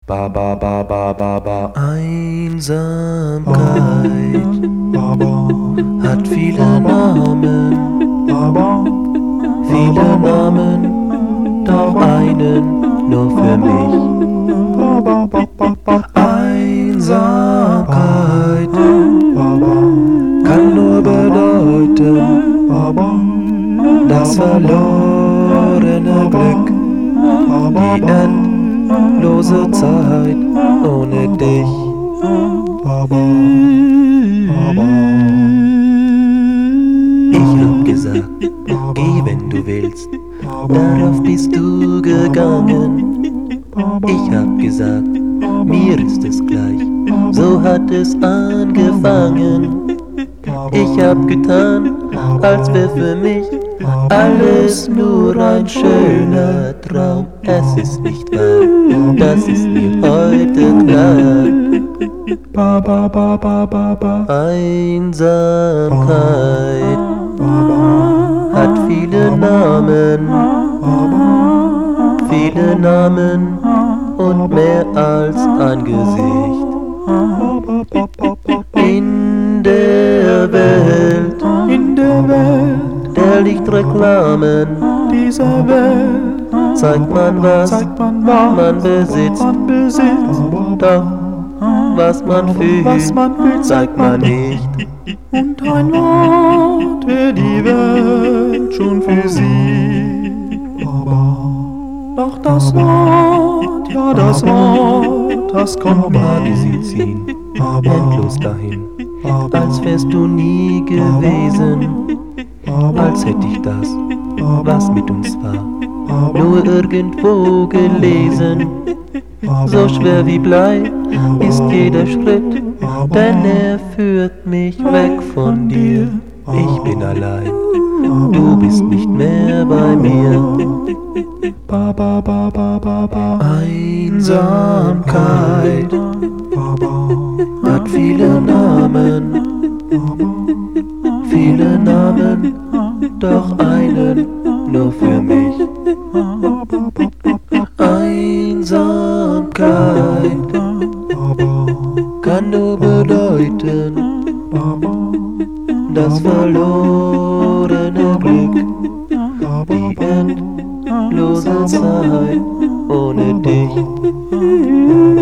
Ba ba ba ba ba ba. Einsamkeit hat viele Namen, viele Namen, doch einen nur für mich. Einsamkeit kann nur bedeuten das verlorene Glück, die endlose Zeit ohne dich. Ich hab gesagt, geh wenn du willst, darauf bist du gegangen. Ich hab gesagt, mir ist es gleich, so hat es angefangen. Ich hab getan, als wär für mich alles nur ein schöner Traum. Es ist nicht wahr, das ist mir heute klar. Einsamkeit hat viele Namen und mehr als ein Gesicht. In der Welt der Lichtreklamen dieser Welt zeigt man, was man besitzt. Doch was man fühlt, zeigt man nicht. Und ein Wort wäre die Welt schon für sie. Doch das Wort, ja das Wort, das kommt Wage sie ziehen, endlos dahin, als wärst du nie gewesen, als hätte ich das, was mit uns war, nur irgendwo gelesen. So schwer wie Blei ist jeder Schritt, denn er führt mich weg von dir. Ich bin allein, du bist nicht mehr bei mir. Einsamkeit hat viele Namen, doch einen nur für mich. Einsamkeit kann nur bedeuten das verlorene Glück, die endlose Zeit ohne dich.